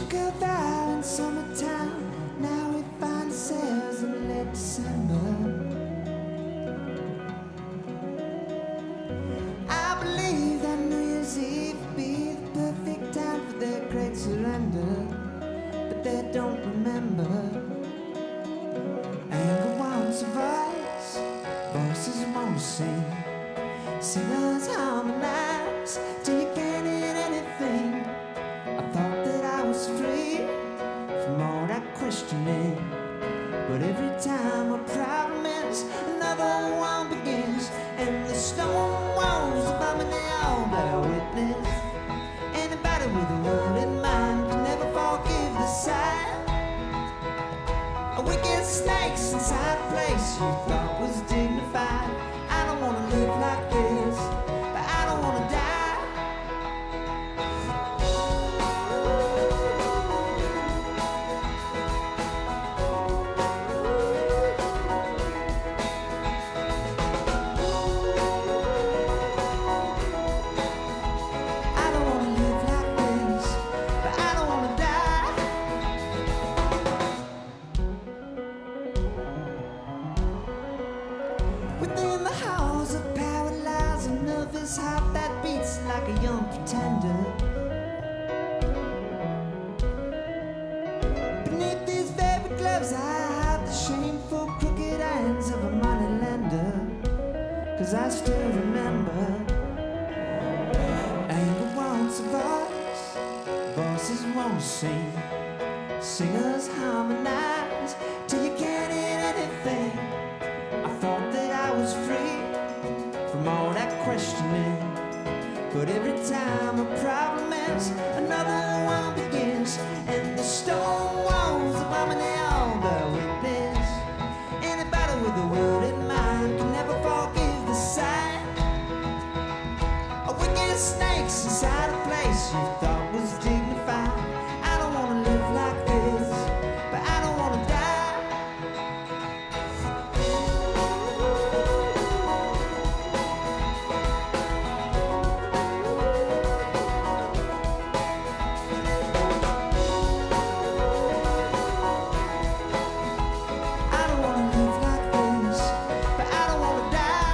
took a vow in summertime. Now we find ourselves in late December. I believe that New Year's Eve would be the perfect time for their great surrender, but they don't remember. Anger wants a voice, voices won't sing. Singers harmonize till you can't hear anything. I thought that I was free from all that questioning, but every time a problem ends, another one begins. And the stone walls above me, they all bear witness. Anybody with a word in mind can never forgive the sight of wicked snakes inside a place you thought was dignified. I don't wanna live like this, but I don't wanna die. I don't wanna live like this, but I don't wanna die. Within the halls of power lies a nervous heart that beats like a young pretender. Beneath these very gloves I hide the shameful crooked hands of a moneylender. 'Cause I still remember, anger wants a voice, voices won't sing. Singers harmonize till you can't hear anything. I thought that I was free from all that questioning, but every time a problem ends, another one begins. And the stone walls above me, they all bear witness. Anybody with a word in mind can never forgive the sight of wicked snakes inside a place you thought was dignified. I don't wanna live like this, but I don't wanna die. I don't wanna live like this, but I don't wanna die.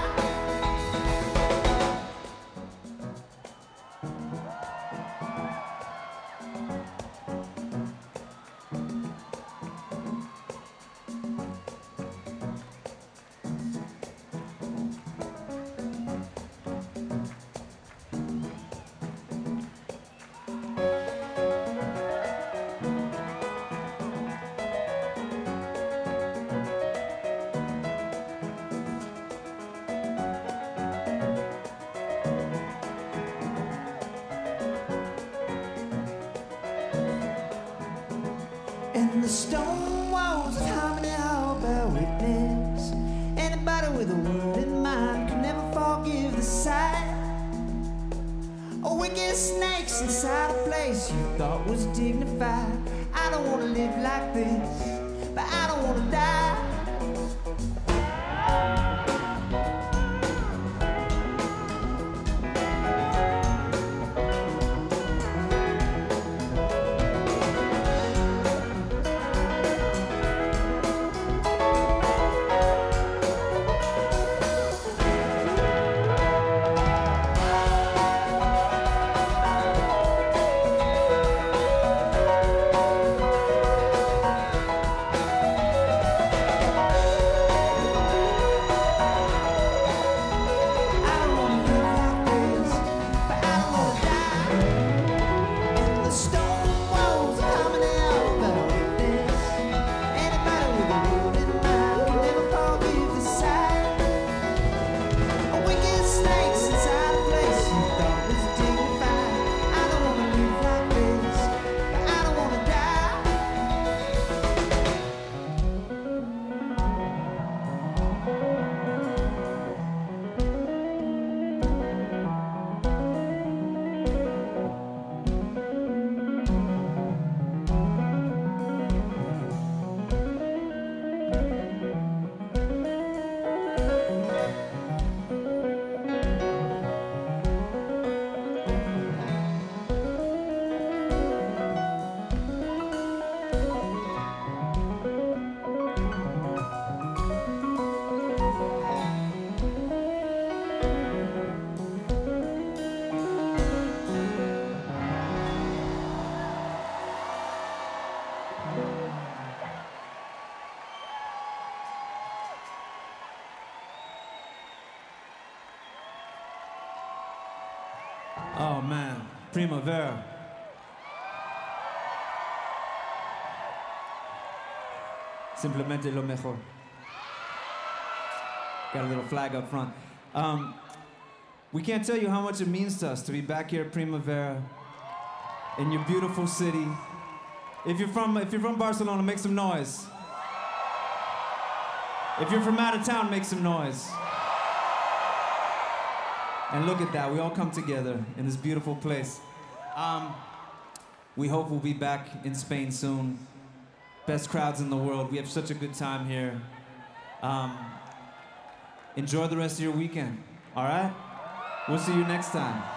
And the stone walls of harmony all bear witness. Anybody with a word in mind can never forgive the sight of wicked snakes inside a place you thought was dignified. I don't wanna live like this, but I don't wanna die. Primavera. Simplemente lo mejor. Got a little flag up front. We can't tell you how much it means to us to be back here at Primavera in your beautiful city. If you're from Barcelona, make some noise. If you're from out of town, make some noise. And look at that, we all come together in this beautiful place. We hope we'll be back in Spain soon. Best crowds in the world. We have such a good time here. Enjoy the rest of your weekend, all right? We'll see you next time.